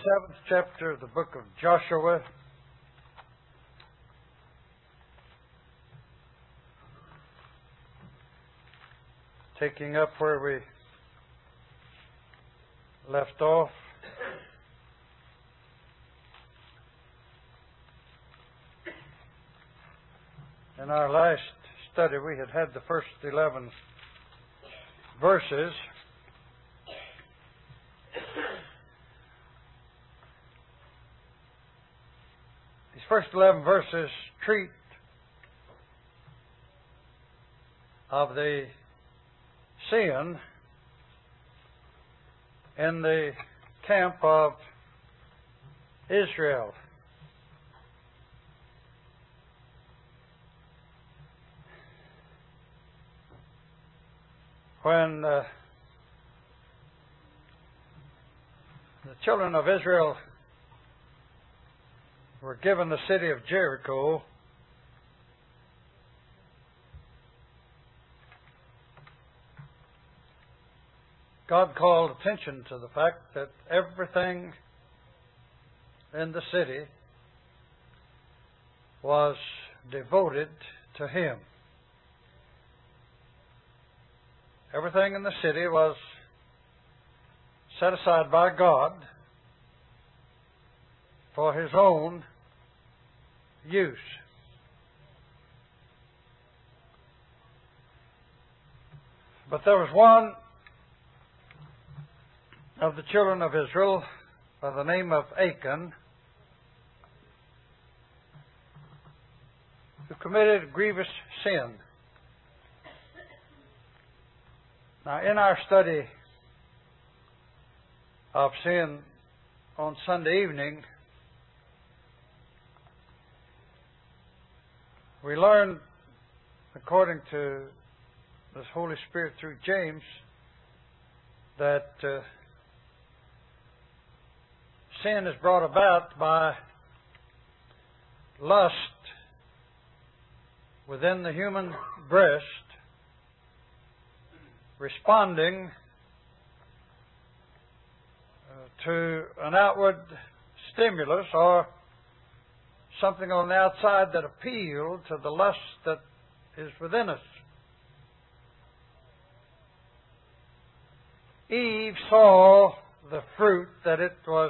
7th chapter of the book of Joshua. Taking up where we left off. In our last study, we had the first 11 verses. These first 11 verses treat of the sin in the camp of Israel. When the children of Israel were given the city of Jericho, God called attention to the fact that everything in the city was devoted to Him. Everything in the city was set aside by God for His own use. But there was one of the children of Israel by the name of Achan who committed a grievous sin. Now, in our study of sin on Sunday evening, we learned, according to the Holy Spirit through James, that sin is brought about by lust within the human breast, responding to an outward stimulus or something on the outside that appealed to the lust that is within us. Eve saw the fruit, that it was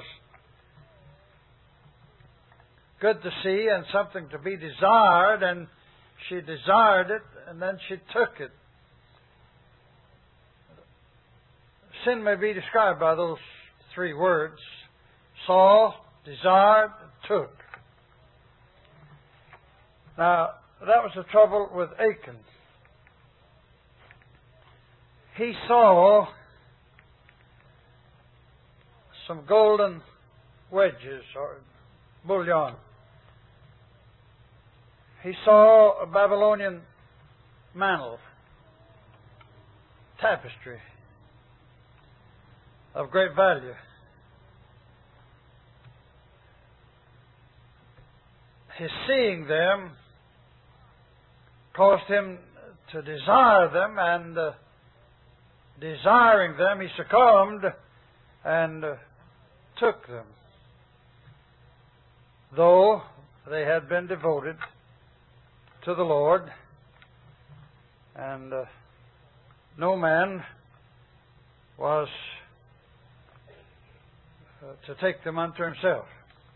good to see and something to be desired, and she desired it, and then she took it. Sin may be described by those three words: saw, desired, took. Now, that was the trouble with Achan. He saw some golden wedges or bullion. He saw a Babylonian mantle, tapestry of great value. His seeing them caused him to desire them, and desiring them, he succumbed and took them, though they had been devoted to the Lord, and no man was to take them unto himself.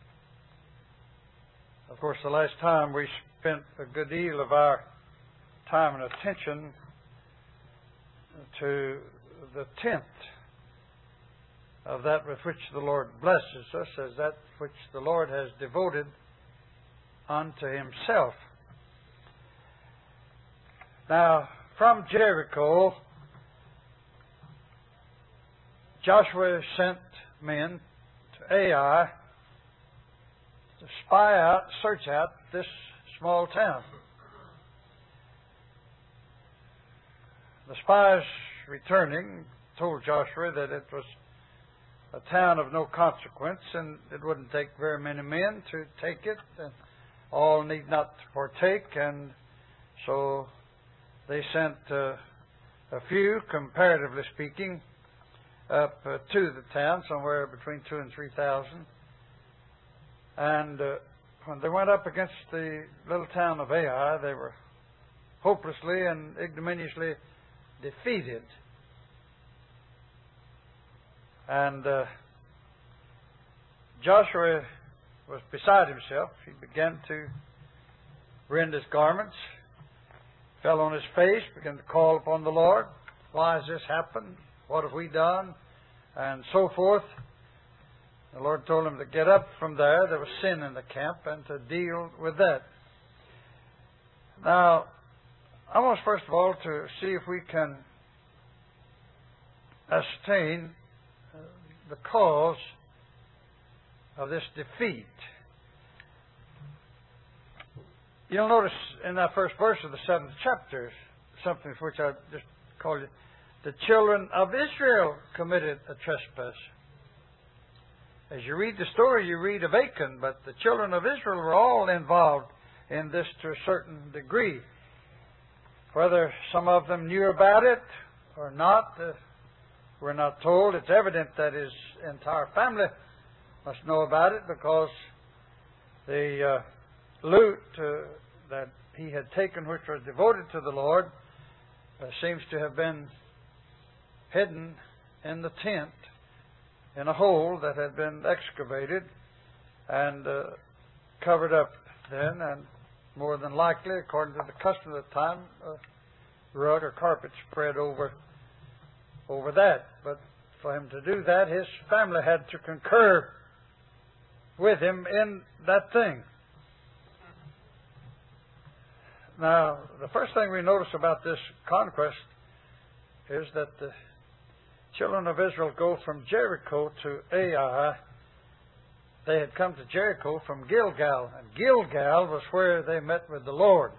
Of course, the last time we spent a good deal of our time and attention to the tenth of that with which the Lord blesses us, as that which the Lord has devoted unto Himself. Now, from Jericho, Joshua sent men to Ai to spy out, search out this small town. The spies returning told Joshua that it was a town of no consequence, and it wouldn't take very many men to take it, and all need not partake, and so they sent a few, comparatively speaking, up to the town, somewhere between 2,000 and 3,000. And when they went up against the little town of Ai, they were hopelessly and ignominiously defeated. And Joshua was beside himself. He began to rend his garments, fell on his face, began to call upon the Lord. Why has this happened? What have we done? And so forth. The Lord told him to get up from there. There was sin in the camp, and to deal with that. Now, I want first of all to see if we can ascertain the cause of this defeat. You'll notice in that first verse of the 7th chapter, something which I just called it, the children of Israel committed a trespass. As you read the story, you read of Achan, but the children of Israel were all involved in this to a certain degree. Whether some of them knew about it or not, we're not told. It's evident that his entire family must know about it, because the loot that he had taken, which was devoted to the Lord, seems to have been hidden in the tent in a hole that had been excavated and covered up then, and more than likely, according to the custom of the time, a rug or carpet spread over that. But for him to do that, his family had to concur with him in that thing. Now, the first thing we notice about this conquest is that the children of Israel go from Jericho to Ai. They had come to Jericho from Gilgal, and Gilgal was where they met with the Lord.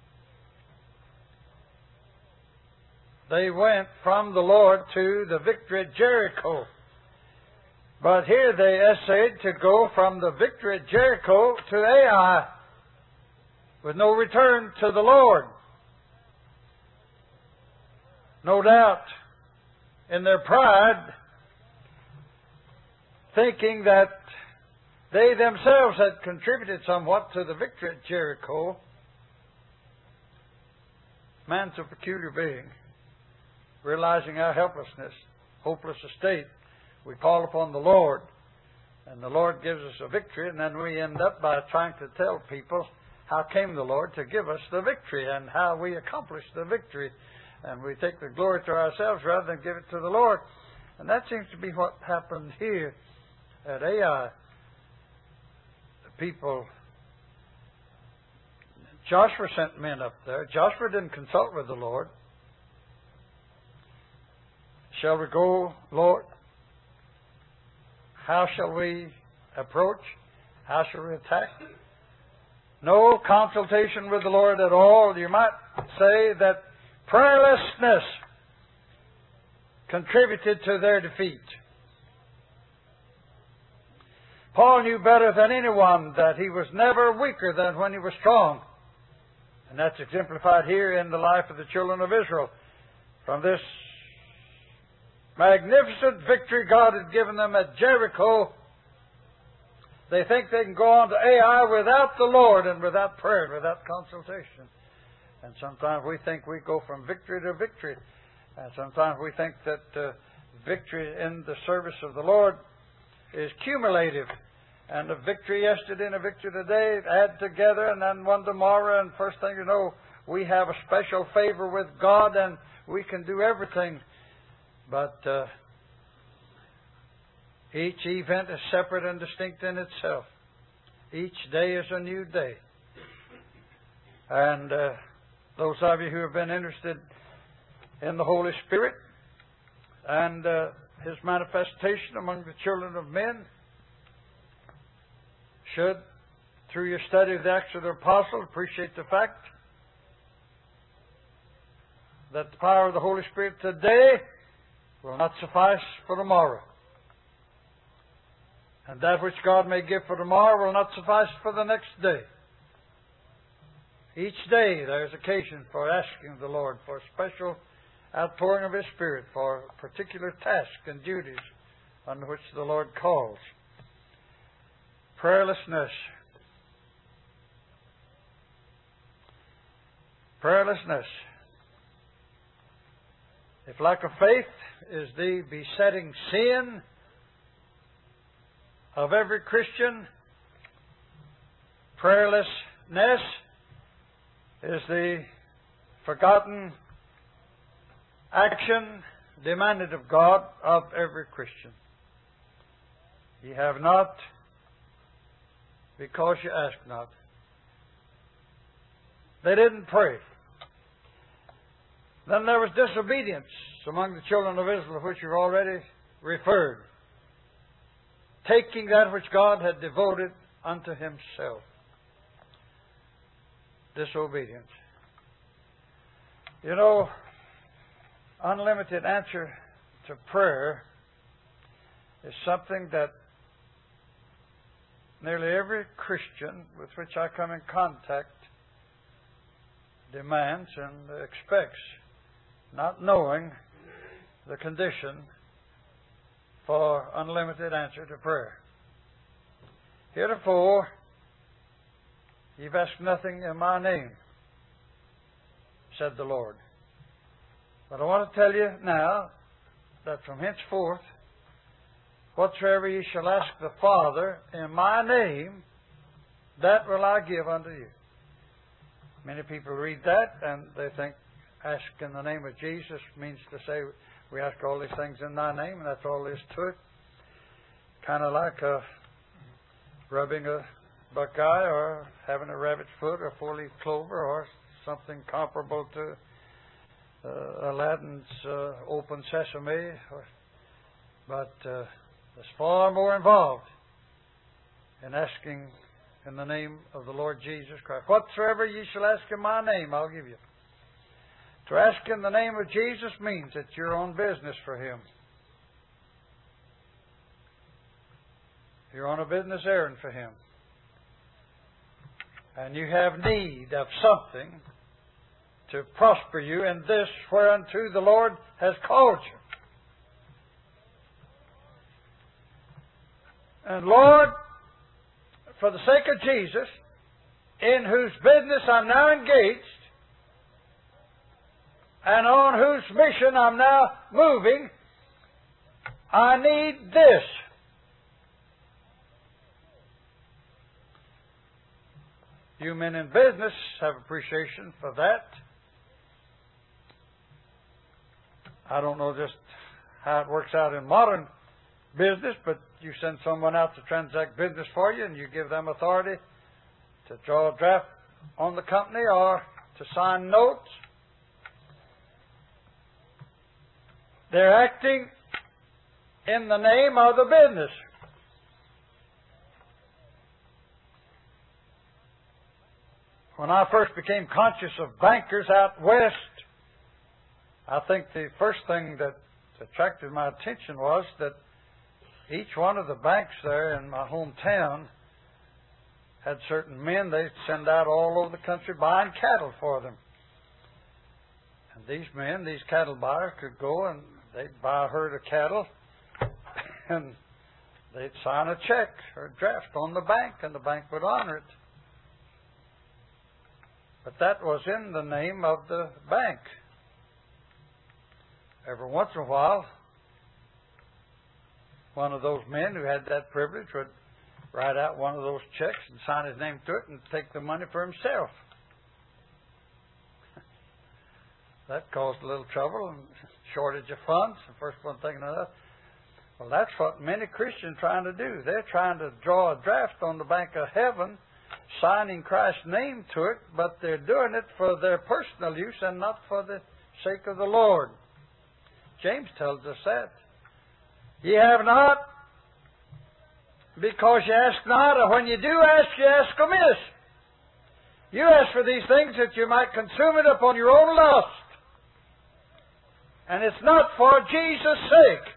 They went from the Lord to the victory at Jericho. But here they essayed to go from the victory at Jericho to Ai with no return to the Lord. No doubt, in their pride, thinking that they themselves had contributed somewhat to the victory at Jericho. Man's a peculiar being. Realizing our helplessness, hopeless estate, we call upon the Lord, and the Lord gives us a victory, and then we end up by trying to tell people how came the Lord to give us the victory and how we accomplished the victory. And we take the glory to ourselves rather than give it to the Lord. And that seems to be what happened here at Ai. The people, Joshua sent men up there. Joshua didn't consult with the Lord. Shall we go, Lord? How shall we approach? How shall we attack? No consultation with the Lord at all. You might say that prayerlessness contributed to their defeat. Paul knew better than anyone that he was never weaker than when he was strong. And that's exemplified here in the life of the children of Israel. From this magnificent victory God had given them at Jericho, they think they can go on to Ai without the Lord and without prayer and without consultation. And sometimes we think we go from victory to victory. And sometimes we think that victory in the service of the Lord is cumulative. And a victory yesterday and a victory today add together, and then one tomorrow, and first thing you know, we have a special favor with God and we can do everything. But each event is separate and distinct in itself. Each day is a new day. And those of you who have been interested in the Holy Spirit and His manifestation among the children of men should, through your study of the Acts of the Apostles, appreciate the fact that the power of the Holy Spirit today will not suffice for tomorrow. And that which God may give for tomorrow will not suffice for the next day. Each day there is occasion for asking the Lord for special outpouring of His Spirit for particular tasks and duties on which the Lord calls. Prayerlessness. Prayerlessness. If lack of faith is the besetting sin of every Christian, prayerlessness is the forgotten action demanded of God of every Christian. Ye have not because you ask not. They didn't pray. Then there was disobedience among the children of Israel, of which you've already referred. Taking that which God had devoted unto Himself. Disobedience. You know, unlimited answer to prayer is something that nearly every Christian with which I come in contact demands and expects, not knowing the condition for unlimited answer to prayer. Heretofore, you've asked nothing in my name, said the Lord. But I want to tell you now that from henceforth, whatsoever ye shall ask the Father in my name, that will I give unto you. Many people read that and they think ask in the name of Jesus means to say we ask all these things in thy name, and that's all there is to it. Kind of like rubbing a buckeye or having a rabbit's foot or four-leaf clover or something comparable to Aladdin's open sesame. But there's far more involved in asking in the name of the Lord Jesus Christ. Whatsoever ye shall ask in my name, I'll give you. To ask in the name of Jesus means that you're on business for Him. You're on a business errand for Him. And you have need of something to prosper you in this whereunto the Lord has called you. And Lord, for the sake of Jesus, in whose business I'm now engaged, and on whose mission I'm now moving, I need this. You men in business have appreciation for that. I don't know just how it works out in modern business, but you send someone out to transact business for you and you give them authority to draw a draft on the company or to sign notes. They're acting in the name of the business. When I first became conscious of bankers out west, I think the first thing that attracted my attention was that each one of the banks there in my hometown had certain men they'd send out all over the country buying cattle for them. And these men, these cattle buyers, could go and they'd buy a herd of cattle and they'd sign a check or a draft on the bank and the bank would honor it. But that was in the name of the bank. Every once in a while, one of those men who had that privilege would write out one of those checks and sign his name to it and take the money for himself. That caused a little trouble and shortage of funds. The first one thinking of that. Well, that's what many Christians are trying to do. They're trying to draw a draft on the bank of heaven, signing Christ's name to it, but they're doing it for their personal use and not for the sake of the Lord. James tells us that. Ye have not, because ye ask not, or when you do ask, ye ask amiss. You ask for these things that you might consume it upon your own lust. And it's not for Jesus' sake.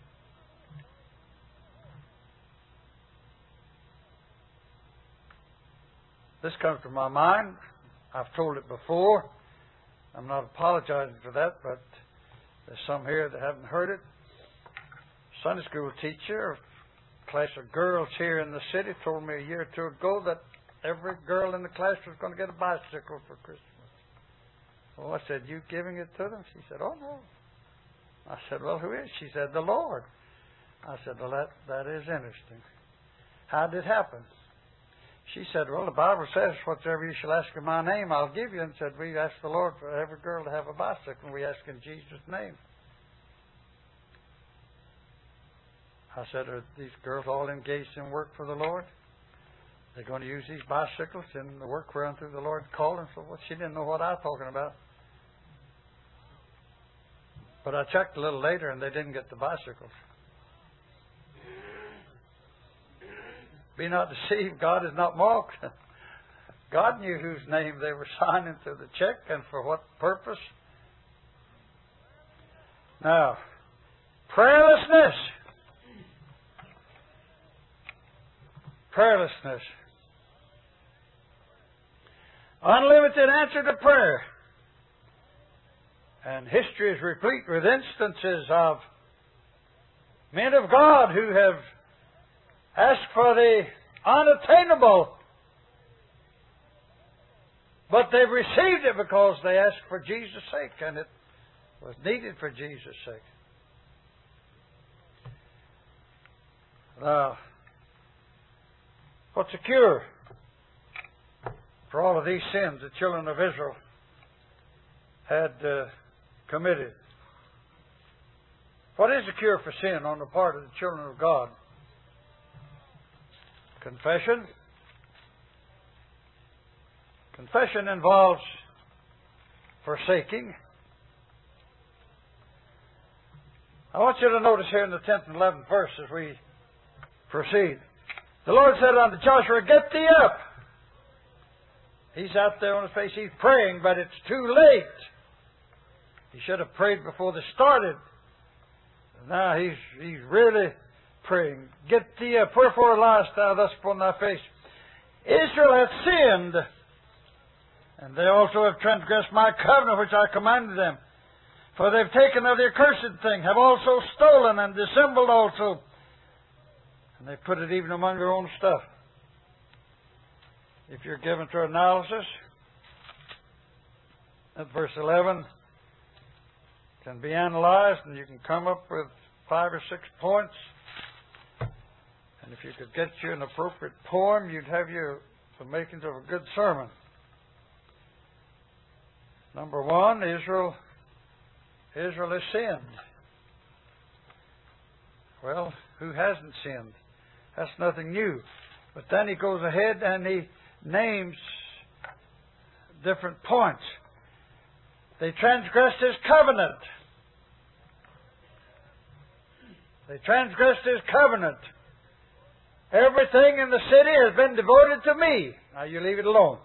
This comes to my mind. I've told it before. I'm not apologizing for that, but There's some here that haven't heard it. Sunday school teacher, a class of girls here in the city, told me a year or two ago that every girl in the class was going to get a bicycle for Christmas. Well, I said, you giving it to them? She said, oh, no. I said, well, who is? She said, the Lord. I said, well, that is interesting. How did it happen? She said, well, the Bible says, whatsoever you shall ask in my name, I'll give you. And said, we asked the Lord for every girl to have a bicycle, and we ask in Jesus' name. I said, are these girls all engaged in work for the Lord? They're going to use these bicycles in the work we're through the Lord calling. So well, she didn't know what I was talking about. But I checked a little later, and they didn't get the bicycles. Be not deceived, God is not mocked. God knew whose name they were signing to the check and for what purpose. Now, prayerlessness. Prayerlessness. Unlimited answer to prayer. And history is replete with instances of men of God who have asked for the unattainable, but they've received it because they asked for Jesus' sake, and it was needed for Jesus' sake. Now, what's the cure for all of these sins the children of Israel had committed? What is the cure for sin on the part of the children of God? Confession. Confession involves forsaking. I want you to notice here in the 10th and 11th verse as we proceed. The Lord said unto Joshua, get thee up. He's out there on his face. He's praying, but it's too late. He should have prayed before they started. Now he's really praying. Get thee up. Wherefore liest thou thus upon thy face? Israel hath sinned, and they also have transgressed my covenant which I commanded them. For they've taken of the accursed thing, have also stolen and dissembled also. And they put it even among their own stuff. If you're given to analysis, that verse 11 can be analyzed, and you can come up with 5 or 6 points. And if you could get you an appropriate poem, you'd have you the makings of a good sermon. Number 1, Israel has sinned. Well, who hasn't sinned? That's nothing new. But then he goes ahead and he names different points. They transgressed his covenant. They transgressed his covenant. Everything in the city has been devoted to me. Now you leave it alone.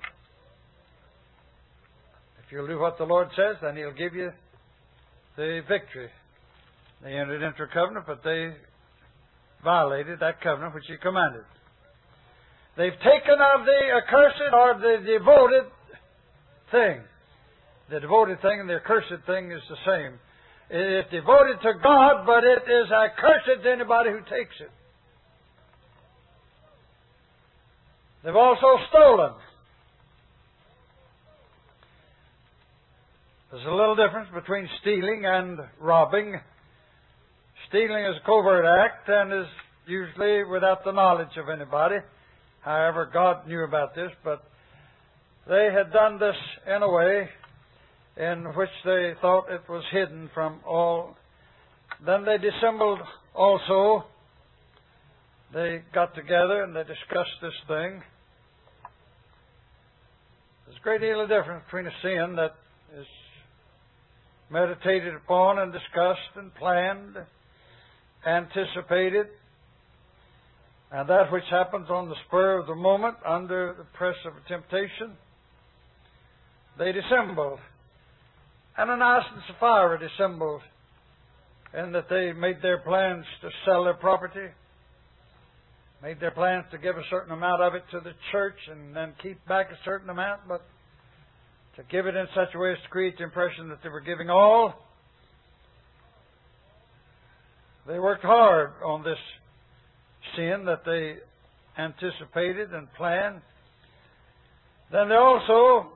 If you'll do what the Lord says, then He'll give you the victory. They entered into a covenant, but they violated that covenant which He commanded. They've taken of the accursed or the devoted thing. The devoted thing and the accursed thing is the same. It is devoted to God, but it is accursed to anybody who takes it. They've also stolen. There's a little difference between stealing and robbing. Stealing is a covert act and is usually without the knowledge of anybody. However, God knew about this, but they had done this in a way in which they thought it was hidden from all. Then they dissembled also. They got together and they discussed this thing. There's a great deal of difference between a sin that is meditated upon and discussed and planned, anticipated, and that which happens on the spur of the moment under the press of a temptation. They dissembled. Ananias and Sapphira dissembled in that they made their plans to sell their property, made their plans to give a certain amount of it to the church and then keep back a certain amount, but to give it in such a way as to create the impression that they were giving all. they worked hard on this sin that they anticipated and planned. Then they also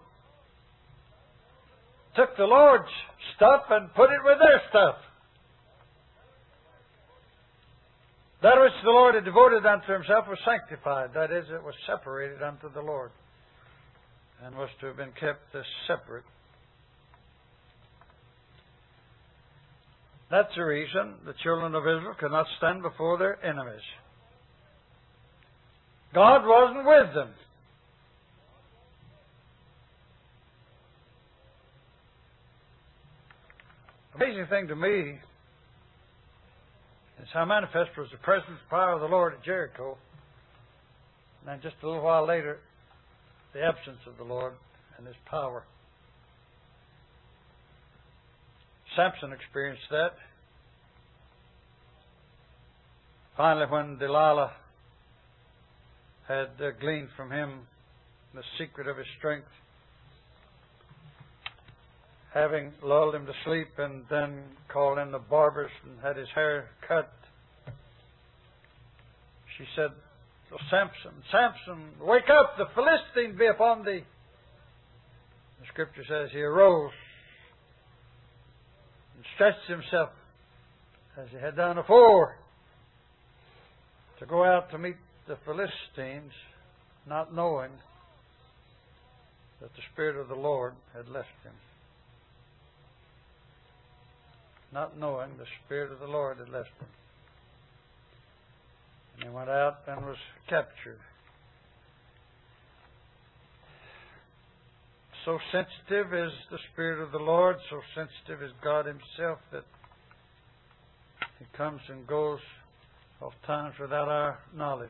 took the Lord's stuff and put it with their stuff. That which the Lord had devoted unto Himself was sanctified. That is, it was separated unto the Lord and was to have been kept as separate. That's the reason the children of Israel could not stand before their enemies. God wasn't with them. The amazing thing to me is how manifest was the presence and power of the Lord at Jericho. And then just a little while later, the absence of the Lord and His power. Samson experienced that. Finally, when Delilah had gleaned from him the secret of his strength, having lulled him to sleep and then called in the barbers and had his hair cut, she said, "Oh, Samson, Samson, wake up, the Philistine be upon thee." The Scripture says he arose and stretched himself as he had done afore to go out to meet the Philistines, not knowing that the Spirit of the Lord had left him. Not knowing the Spirit of the Lord had left him. And he went out and was captured. So sensitive is the Spirit of the Lord, so sensitive is God Himself, that He comes and goes oft times without our knowledge.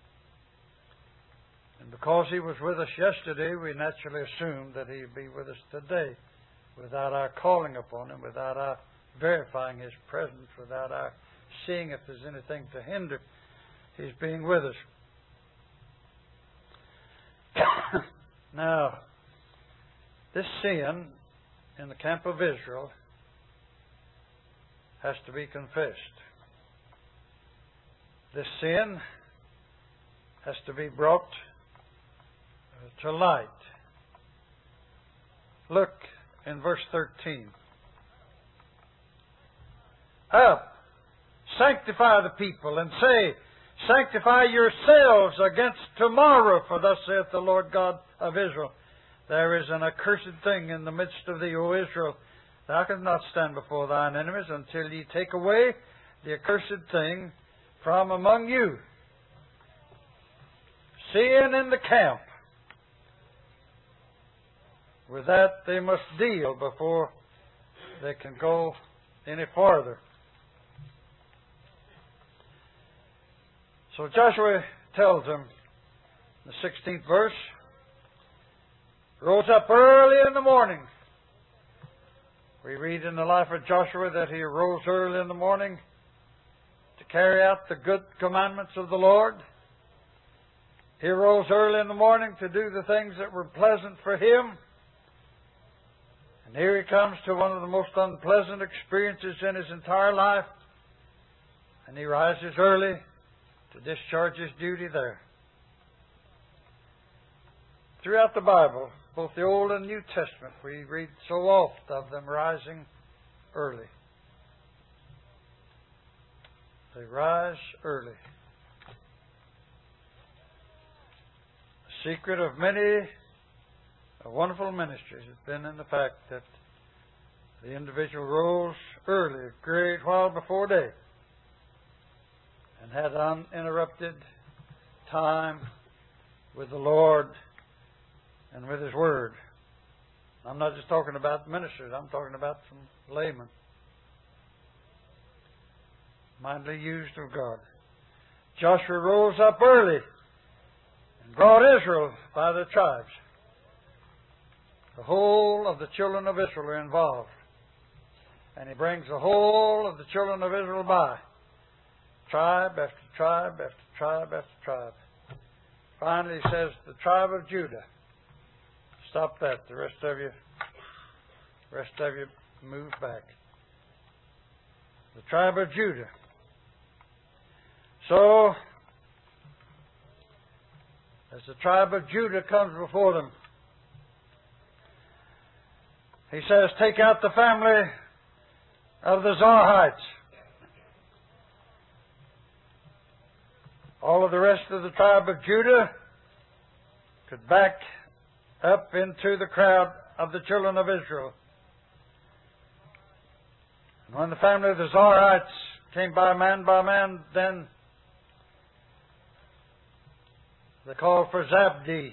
And because He was with us yesterday, we naturally assume that He'll be with us today, without our calling upon Him, without our verifying His presence, without our seeing if there's anything to hinder His being with us. Now, this sin in the camp of Israel has to be confessed. This sin has to be brought to light. Look in verse 13. Up, sanctify the people, and say, sanctify yourselves against tomorrow, for thus saith the Lord God of Israel, there is an accursed thing in the midst of thee, O Israel. Thou canst not stand before thine enemies until ye take away the accursed thing from among you. Sin in the camp. With that they must deal before they can go any farther. So Joshua tells them, in the 16th verse, rose up early in the morning. We read in the life of Joshua that he arose early in the morning to carry out the good commandments of the Lord. He arose early in the morning to do the things that were pleasant for him. And here he comes to one of the most unpleasant experiences in his entire life. And he rises early to discharge his duty there. Throughout the Bible, both the Old and New Testament, we read so oft of them rising early. They rise early. The secret of many wonderful ministries has been in the fact that the individual rose early, a great while before day, and had uninterrupted time with the Lord and with His Word. I'm not just talking about ministers, I'm talking about some laymen. Mightily used of God. Joshua rose up early and brought Israel by the tribes. The whole of the children of Israel are involved. And he brings the whole of the children of Israel by. Tribe after tribe after tribe after tribe. Finally he says, the tribe of Judah. Stop that. The rest of you move back. The tribe of Judah So, as the tribe of Judah comes before them, he says, take out the family of the Zarhites. All of the rest of the tribe of Judah could back up into the crowd of the children of Israel. And when the family of the Zarhites came by man, then they called for Zabdi,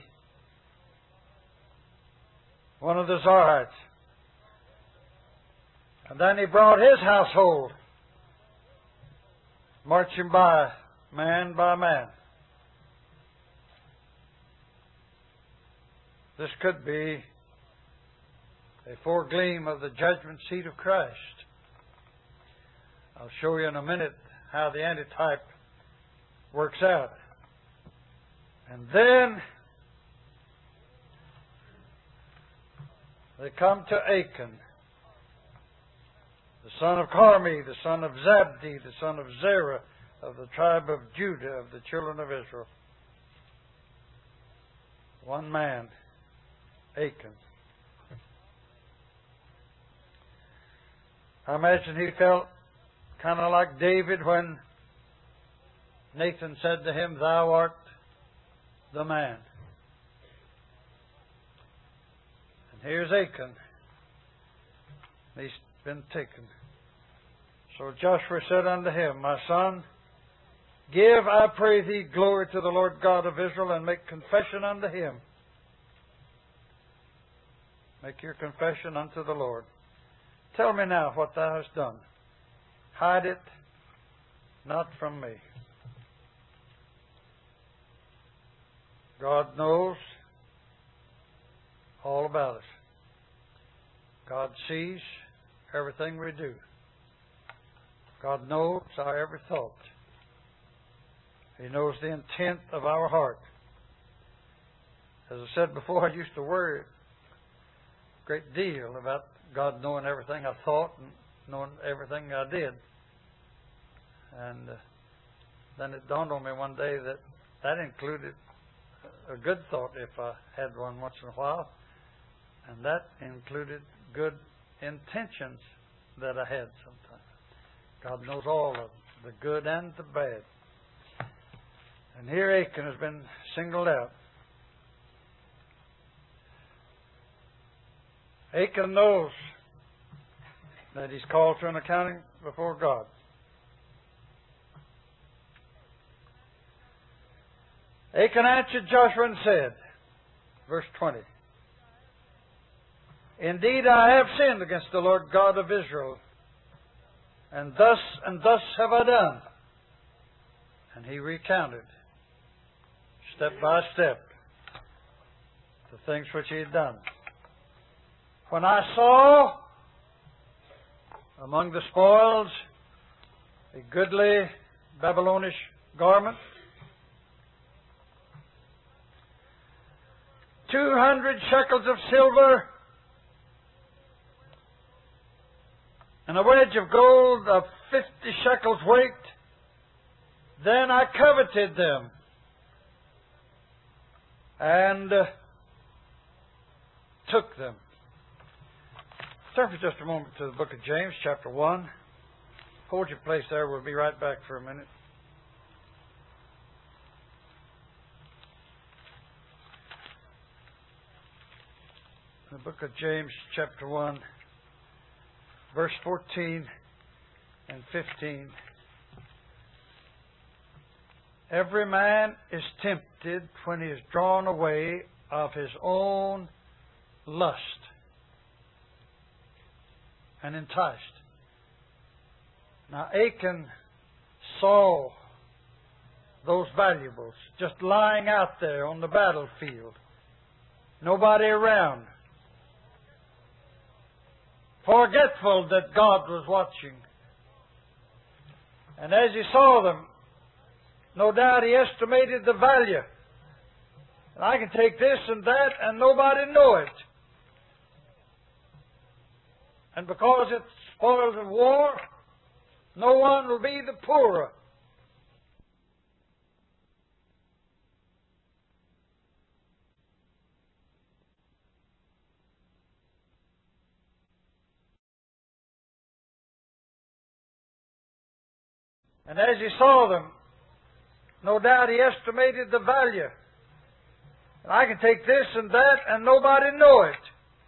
one of the Zarhites. And then he brought his household, marching by man. This could be a foregleam of the judgment seat of Christ. I'll show you in a minute how the antitype works out. And then they come to Achan, the son of Carmi, the son of Zabdi, the son of Zerah, of the tribe of Judah, of the children of Israel. One man, Achan. I imagine he felt kind of like David when Nathan said to him, thou art the man. And here's Achan. He's been taken. So Joshua said unto him, my son, give, I pray thee, glory to the Lord God of Israel, and make confession unto him. Make your confession unto the Lord. Tell me now what thou hast done. Hide it not from me. God knows all about us. God sees everything we do. God knows our every thought. He knows the intent of our heart. As I said before, I used to worry a great deal about God knowing everything I thought and knowing everything I did. And then it dawned on me one day that that included a good thought if I had one once in a while. And that included good intentions that I had sometimes. God knows all of them, the good and the bad. And here Achan has been singled out. Achan knows that he's called to an accounting before God. Achan answered Joshua and said, verse 20, indeed I have sinned against the Lord God of Israel, and thus have I done. And he recounted, step by step, the things which he had done. When I saw among the spoils a goodly Babylonish garment, 200 shekels of silver, and a wedge of gold of 50 shekels weight, then I coveted them and took them. Turn for just a moment to the book of James, chapter 1. Hold your place there. We'll be right back for a minute. The book of James, chapter 1, verse 14 and 15. Every man is tempted when he is drawn away of his own lust and enticed. Now Achan saw those valuables just lying out there on the battlefield. Nobody around. Forgetful that God was watching. And as he saw them, no doubt he estimated the value. And I can take this and that and nobody know it. And because it's spoils of war, no one will be the poorer. And as he saw them, no doubt he estimated the value. And I can take this and that and nobody know it.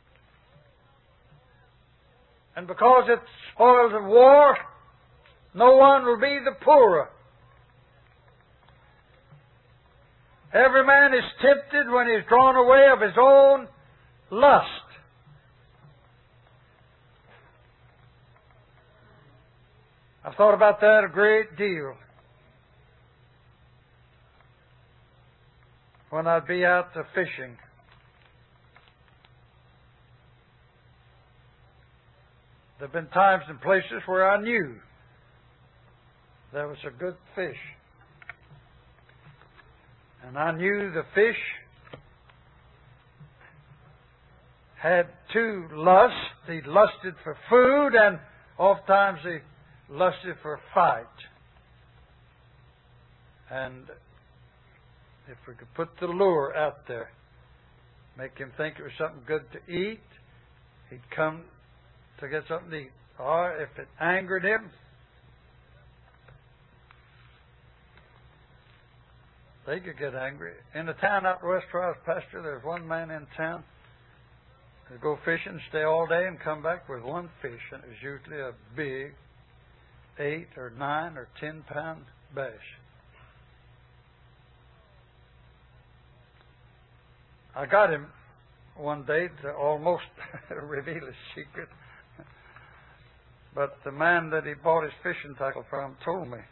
And because it's spoils of war, no one will be the poorer. Every man is tempted when he is drawn away of his own lust. I've thought about that a great deal. When I'd be out fishing. There have been times and places where I knew there was a good fish. And I knew the fish had two lusts. He lusted for food, and oftentimes he lusted for a fight. And if we could put the lure out there, make him think it was something good to eat, he'd come to get something to eat. Or if it angered him, they could get angry. In the town out west where I was pastor, there's one man in town who'd go fishing, stay all day, and come back with one fish, and it was usually a big 8 or 9 or 10 pound bass. I got him one day to almost reveal his secret. But the man that he bought his fishing tackle from told me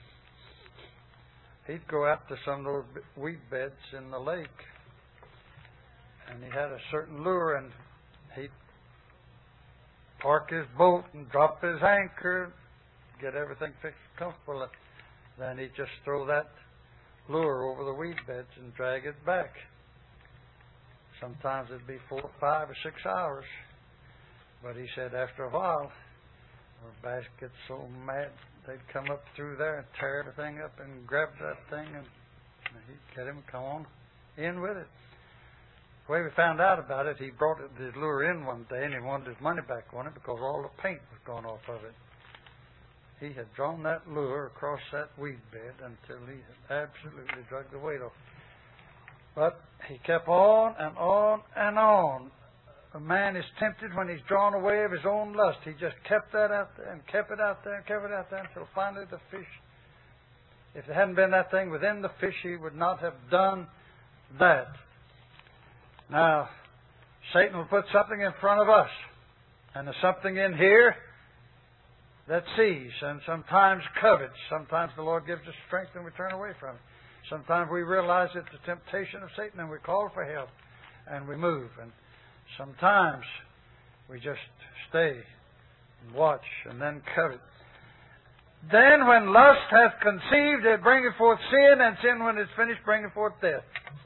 he'd go out to some of those weed beds in the lake, and he had a certain lure, and he'd park his boat and drop his anchor, get everything fixed comfortable. Then he'd just throw that lure over the weed beds and drag it back. Sometimes it'd be 4, 5, or 6 hours. But he said after a while, the bass gets so mad, they'd come up through there and tear everything up and grab that thing, and he'd get him come on in with it. The way we found out about it, he brought his lure in one day, and he wanted his money back on it because all the paint was gone off of it. He had drawn that lure across that weed bed until he had absolutely drug the weight off. But he kept on and on and on. A man is tempted when he's drawn away of his own lust. He just kept that out there and kept it out there and kept it out there until finally the fish, if there hadn't been that thing within the fish, he would not have done that. Now, Satan will put something in front of us, and there's something in here that sees and sometimes covets. Sometimes the Lord gives us strength and we turn away from it. Sometimes we realize it's a temptation of Satan and we call for help and we move. And sometimes we just stay and watch and then covet. Then when lust hath conceived, it bringeth forth sin, and sin when it's finished bringeth forth death.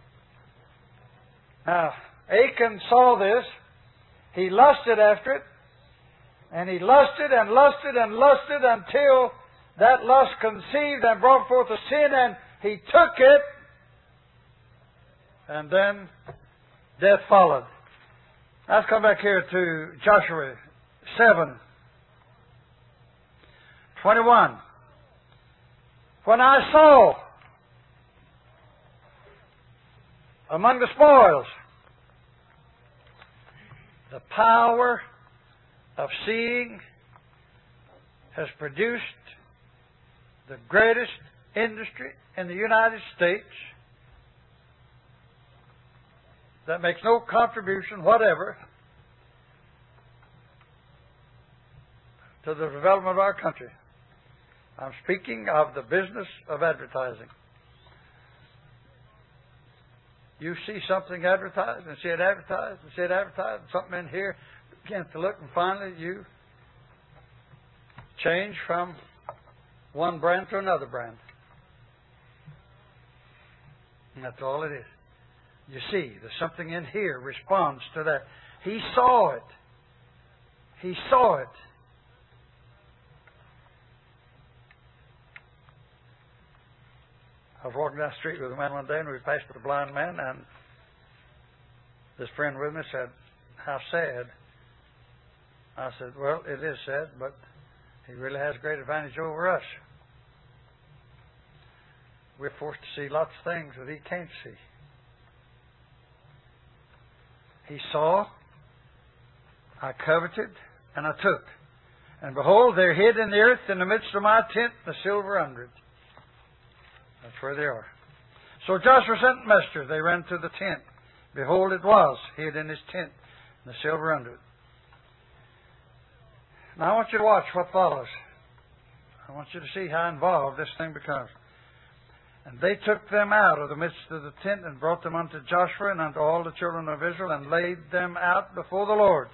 Now, Achan saw this. He lusted after it. And he lusted and lusted and lusted until that lust conceived and brought forth a sin, and he took it, and then death followed. Let's come back here to Joshua 7:21. When I saw among the spoils the power of seeing has produced the greatest industry in the United States that makes no contribution whatever to the development of our country. I'm speaking of the business of advertising. You see something advertised and see it advertised and see it advertised, and something in here, begin to look, and finally you change from one brand to another brand. And that's all it is. You see, there's something in here responds to that. He saw it. He saw it. I was walking down the street with a man one day, and we passed a blind man, and this friend with me said, "How sad." I said, "Well, it is sad, but he really has a great advantage over us." We're forced to see lots of things that he can't see. He saw, I coveted, and I took. And behold, they're hid in the earth in the midst of my tent, the silver under it. That's where they are. So Joshua sent messengers. They ran to the tent. Behold, it was hid in his tent, the silver under it. Now I want you to watch what follows. I want you to see how involved this thing becomes. And they took them out of the midst of the tent and brought them unto Joshua and unto all the children of Israel and laid them out before the Lord.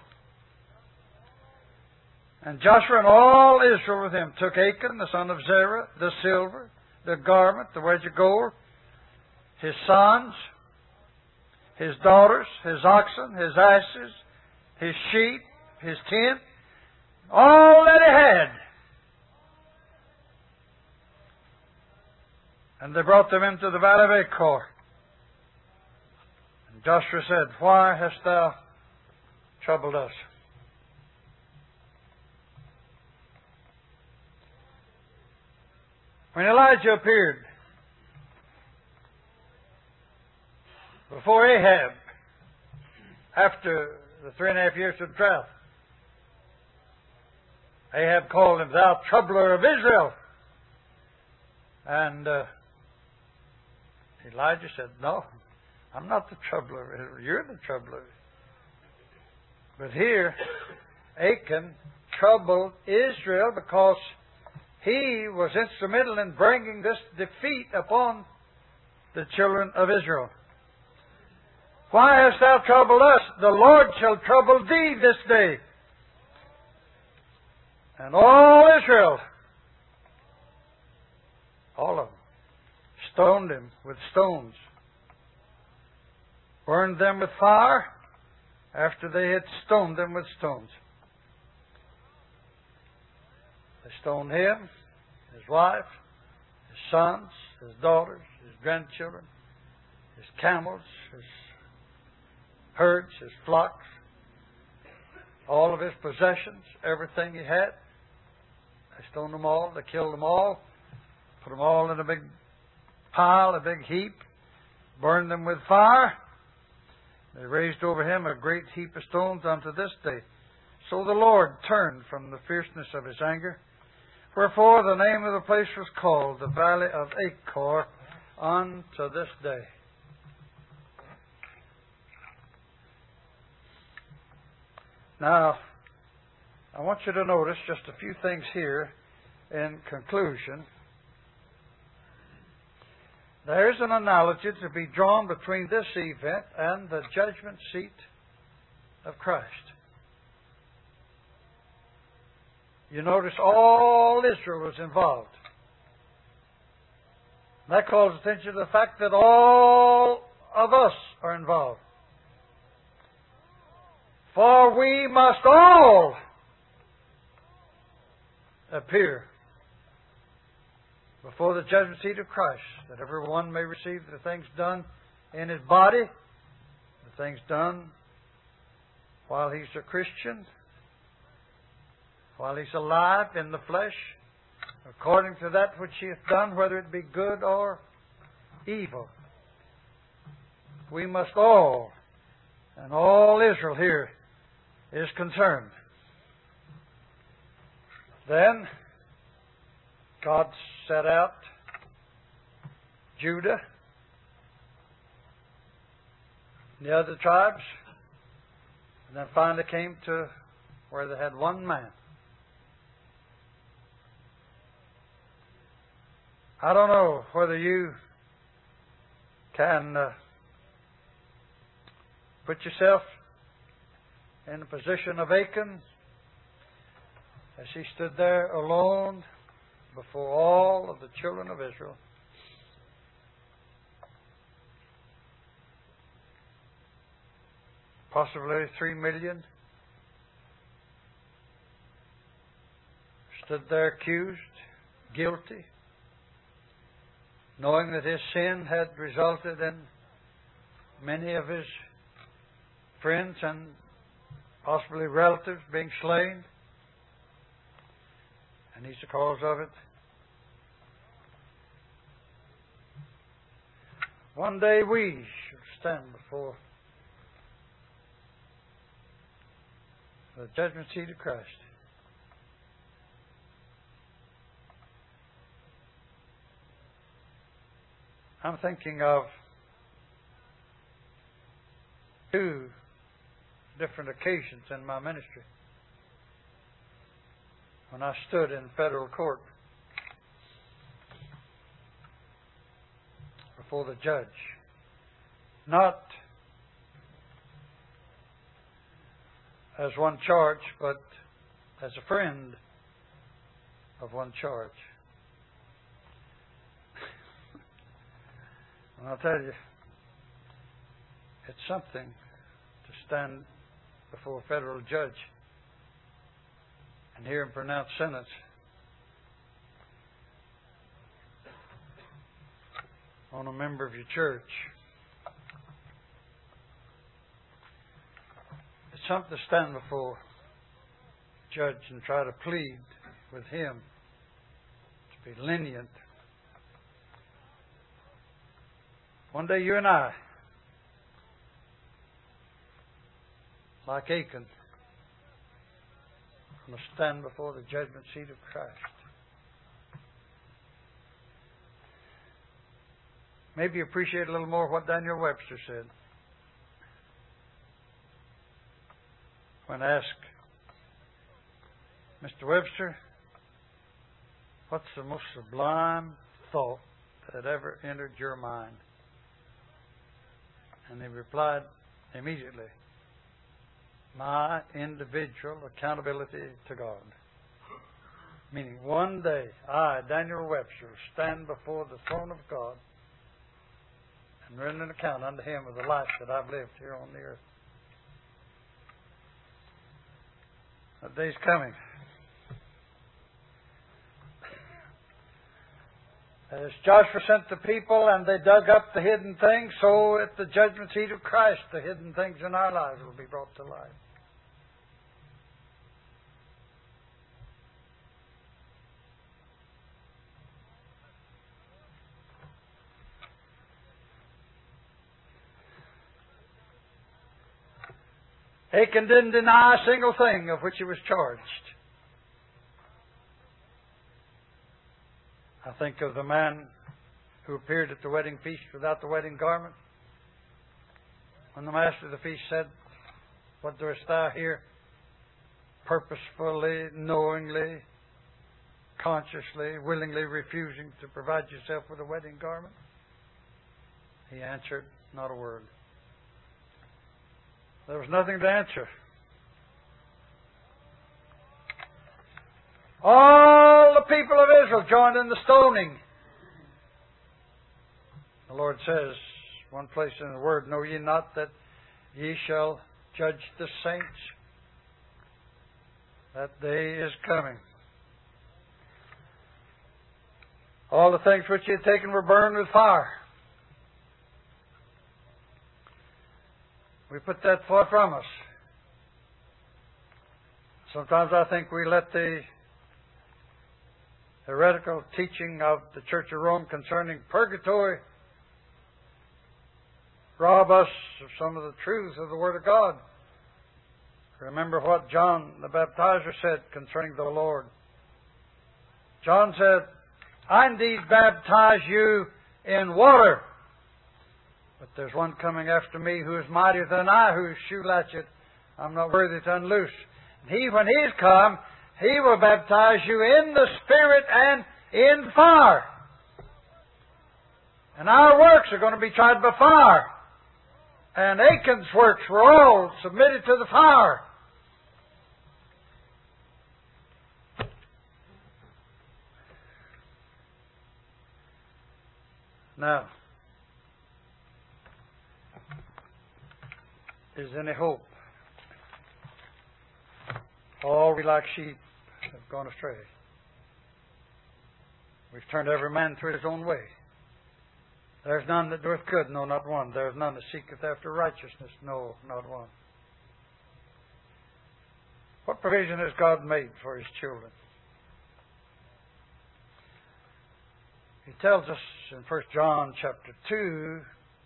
And Joshua and all Israel with him took Achan, the son of Zerah, the silver, the garment, the wedge of gold, his sons, his daughters, his oxen, his asses, his sheep, his tent, all that he had. And they brought them into the valley of Achor. And Joshua said, Why hast thou troubled us? When Elijah appeared before Ahab, after the 3.5 years of drought, Ahab called him, Thou troubler of Israel. And Elijah said, No, I'm not the troubler of Israel. You're the troubler. But here, Achan troubled Israel because he was instrumental in bringing this defeat upon the children of Israel. Why hast thou troubled us? The Lord shall trouble thee this day. And all Israel, all of them, stoned him with stones, burned them with fire after they had stoned them with stones. They stoned him, his wife, his sons, his daughters, his grandchildren, his camels, his herds, his flocks, all of his possessions, everything he had. They stoned them all, they killed them all, put them all in a big pile, a big heap, burned them with fire. They raised over him a great heap of stones unto this day. So the Lord turned from the fierceness of his anger. Wherefore the name of the place was called the Valley of Achor unto this day. Now, I want you to notice just a few things here in conclusion. There is an analogy to be drawn between this event and the judgment seat of Christ. You notice all Israel was involved. That calls attention to the fact that all of us are involved. For we must all appear before the judgment seat of Christ, that everyone may receive the things done in his body, the things done while he's a Christian, while he's alive in the flesh, according to that which he hath done, whether it be good or evil. We must all, and all Israel here is concerned. Then God set out Judah, the other tribes, and then finally came to where they had one man. I don't know whether you can put yourself in the position of Achan as he stood there alone before all of the children of Israel. Possibly 3 million stood there accused, guilty, knowing that his sin had resulted in many of his friends and possibly relatives being slain. And he's the cause of it. One day we shall stand before the judgment seat of Christ. I'm thinking of two different occasions in my ministry when I stood in federal court before the judge, not as one charge, but as a friend of one charge. And I'll tell you, it's something to stand before a federal judge and hear him pronounce sentence. On a member of your church. It's something to stand before a judge and try to plead with him to be lenient. One day you and I, like Achan, must stand before the judgment seat of Christ. Maybe you appreciate a little more what Daniel Webster said when asked, Mr. Webster, what's the most sublime thought that ever entered your mind? And he replied immediately, my individual accountability to God. Meaning one day I, Daniel Webster, will stand before the throne of God and render an account unto Him of the life that I've lived here on the earth. That day's coming. As Joshua sent the people and they dug up the hidden things, so at the judgment seat of Christ, the hidden things in our lives will be brought to light. Achan didn't deny a single thing of which he was charged. I think of the man who appeared at the wedding feast without the wedding garment. When the master of the feast said, what doest thou here? Purposefully, knowingly, consciously, willingly refusing to provide yourself with a wedding garment? He answered, not a word. There was nothing to answer. All the people of Israel joined in the stoning. The Lord says, one place in the Word, know ye not that ye shall judge the saints? That day is coming. All the things which ye had taken were burned with fire. We put that far from us. Sometimes I think we let the heretical teaching of the Church of Rome concerning purgatory rob us of some of the truths of the Word of God. Remember what John the Baptizer said concerning the Lord. John said, I indeed baptize you in water, but there's one coming after me who is mightier than I, whose shoe latchet I'm not worthy to unloose. And He, when He's come, He will baptize you in the Spirit and in fire. And our works are going to be tried by fire. And Achan's works were all submitted to the fire. Now, is any hope? All we like sheep have gone astray. We've turned every man to his own way. There's none that doeth good, no, not one. There's none that seeketh after righteousness, no, not one. What provision has God made for His children? He tells us in 1 John chapter 2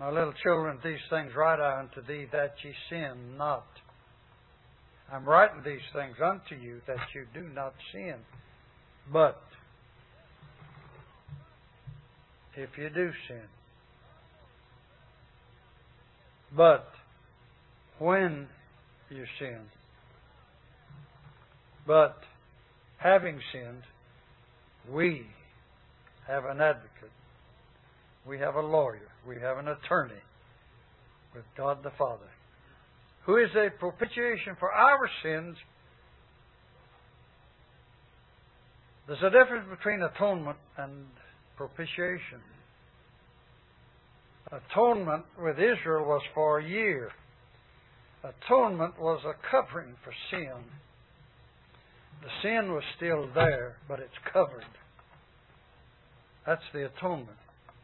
My little children, these things write I unto thee, that ye sin not. I'm writing these things unto you, that you do not sin. But if you do sin, but when you sin, but having sinned, we have an advocate. We have a lawyer. We have an attorney with God the Father, who is a propitiation for our sins. There's a difference between atonement and propitiation. Atonement with Israel was for a year. Atonement was a covering for sin. The sin was still there, but it's covered. That's the atonement.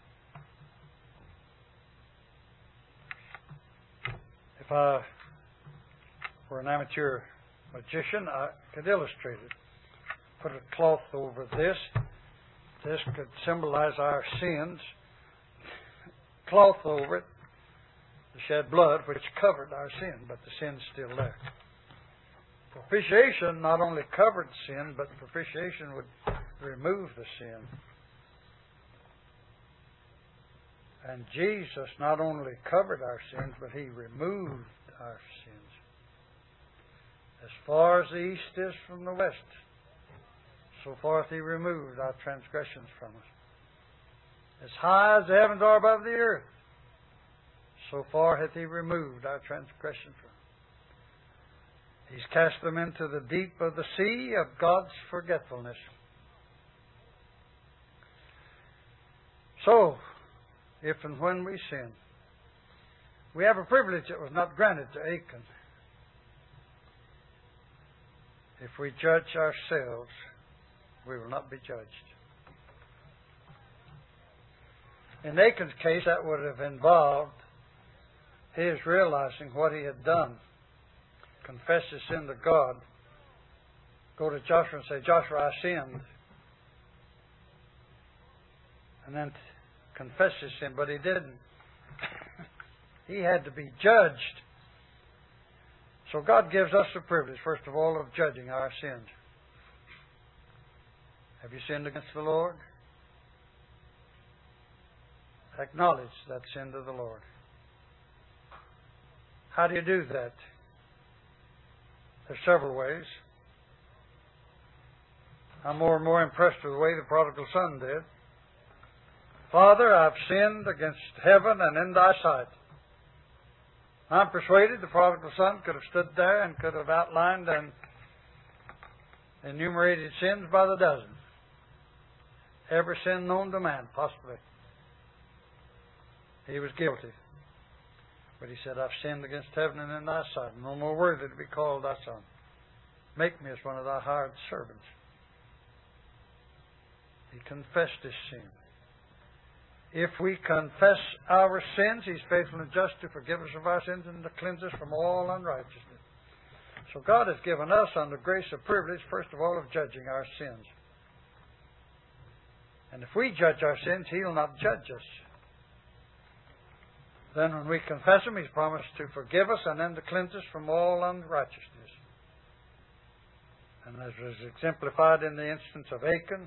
If I were an amateur magician, I could illustrate it. Put a cloth over this. This could symbolize our sins. Cloth over it, the shed blood, which covered our sin, but the sin's still there. Propitiation not only covered sin, but propitiation would remove the sin. And Jesus not only covered our sins, but He removed our sins. As far as the east is from the west, so far hath He removed our transgressions from us. As high as the heavens are above the earth, so far hath He removed our transgression from us. He's cast them into the deep of the sea of God's forgetfulness. So, if and when we sin, we have a privilege that was not granted to Achan. If we judge ourselves, we will not be judged. In Achan's case, that would have involved his realizing what he had done. Confess his sin to God. Go to Joshua and say, Joshua, I sinned. And then confess his sin, but he didn't. He had to be judged. So God gives us the privilege, first of all, of judging our sins. Have you sinned against the Lord? Acknowledge that sin to the Lord. How do you do that? There's several ways. I'm more and more impressed with the way the prodigal son did. Father, I've sinned against heaven and in thy sight. I'm persuaded the prodigal son could have stood there and could have outlined and enumerated sins by the dozen. Every sin known to man, possibly. He was guilty. But he said, I've sinned against heaven and in thy sight. No more worthy to be called thy son. Make me as one of thy hired servants. He confessed his sin. If we confess our sins, He's faithful and just to forgive us of our sins and to cleanse us from all unrighteousness. So God has given us under grace a privilege, first of all, of judging our sins. And if we judge our sins, He'll not judge us. Then when we confess them, He's promised to forgive us and then to cleanse us from all unrighteousness. And as was exemplified in the instance of Achan,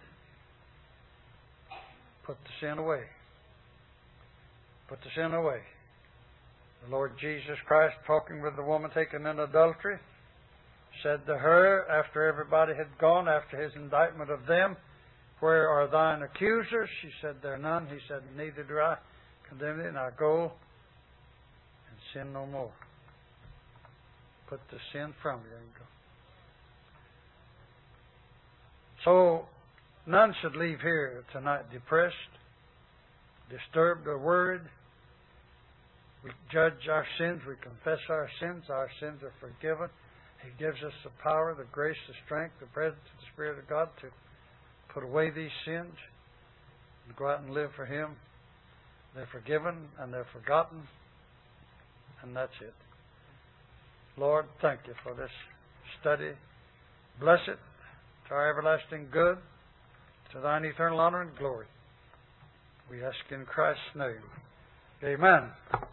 put the sin away. Put the sin away. The Lord Jesus Christ, talking with the woman taken in adultery, said to her, after everybody had gone, after His indictment of them, where are thine accusers? She said, there are none. He said, neither do I condemn thee. Now go and sin no more. Put the sin from you and go. So, none should leave here tonight depressed, disturbed, or worried. We judge our sins. We confess our sins. Our sins are forgiven. He gives us the power, the grace, the strength, the presence of the Spirit of God to put away these sins and go out and live for Him. They're forgiven and they're forgotten. And that's it. Lord, thank You for this study. Bless it to our everlasting good, to Thine eternal honor and glory. We ask in Christ's name. Amen.